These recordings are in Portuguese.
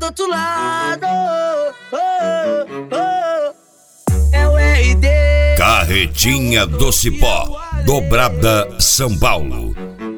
outro lado. É o RD. Carretinha do Cipó, Dobrada, São Paulo.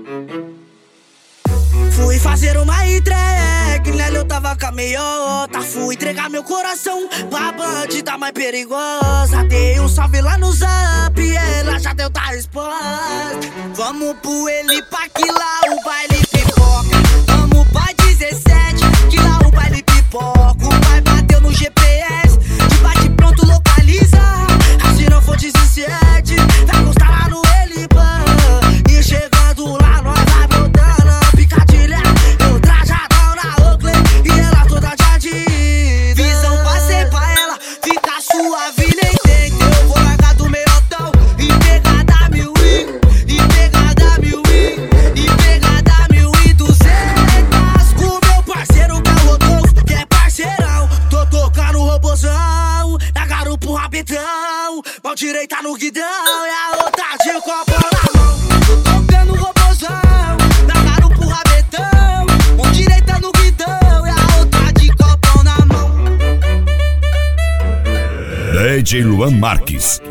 Fui fazer uma entrega, nela eu tava com a meiota. Fui entregar meu coração pra bandida mais perigosa. Dei um salve lá no Zap, ela já deu da resposta. Vamos pro Elipa que lá o baile pipoca. Vamos pra 17 que lá o baile pipoca. O pai bateu no GPS, de bate pronto localiza. Se não for 17, vai constar lá no Elipa. E chegando lá nós vai botando a picadilha. Eu trajadão na Oakley e ela toda de Adidas. Visão passei pra ela, fica suave nem tem. Eu vou largar do meiotão e pegar da 1000 e pegar da 1000 e pegar da 1200. Com meu parceiro Galodolfo, que é parceirão. Tô tocando o robozão, na garupa o rabetão. Mão direita no guidão e a outra de copo na mão. Tô tocando o robozão, na garupa o rabetão. Mão direita no guidão e a outra de copão na mão. DJ Luan Marques.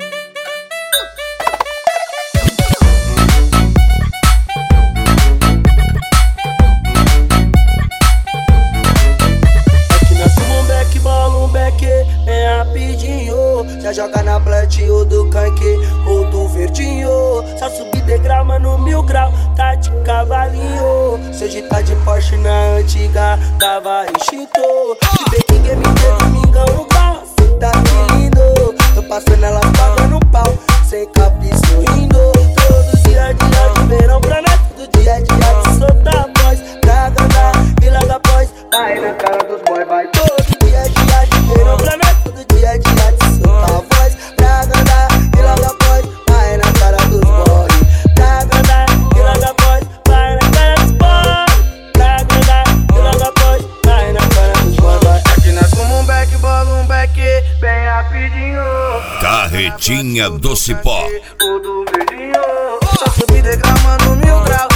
Aqui nós fuma um beck, bola um beck, bem rapidinho. Já joga na plant ou do canque ou do verdinho. Só subir degrau, mano, 1000 grau, tá de cavalinho. Se hoje tá de Porsche na antiga, tava extinto. De Peking Game teve mingão no grau, cê tá que lindo. Tô passando ela pagando pau, sem cap e sorrindo. Todo dia de verão pra nós, todo dia de soltar a voz. Pra agradar, Vila da Pós, vai na cara dos boy, vai. Todo dia de verão pra nós, todo dia de soltar a voz. Pra agradar, Vila da Pós, vai na cara dos boy. Pra agradar, Vila da Pós, vai na cara dos boy. Pra agradar, Vila da Pós, vai na cara dos boy. Aqui nós fumamos um beck, bola um beck, bem rapidinho. Carretinha do Cipó. O do verdinho, só subir degrau, mano, 1000 grau.